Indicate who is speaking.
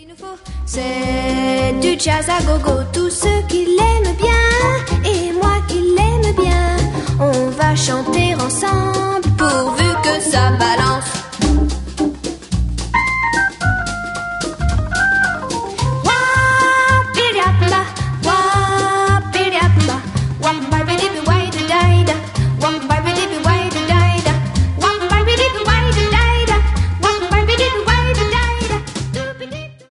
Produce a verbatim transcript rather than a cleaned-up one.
Speaker 1: C'est du jazz à gogo, tous ceux qui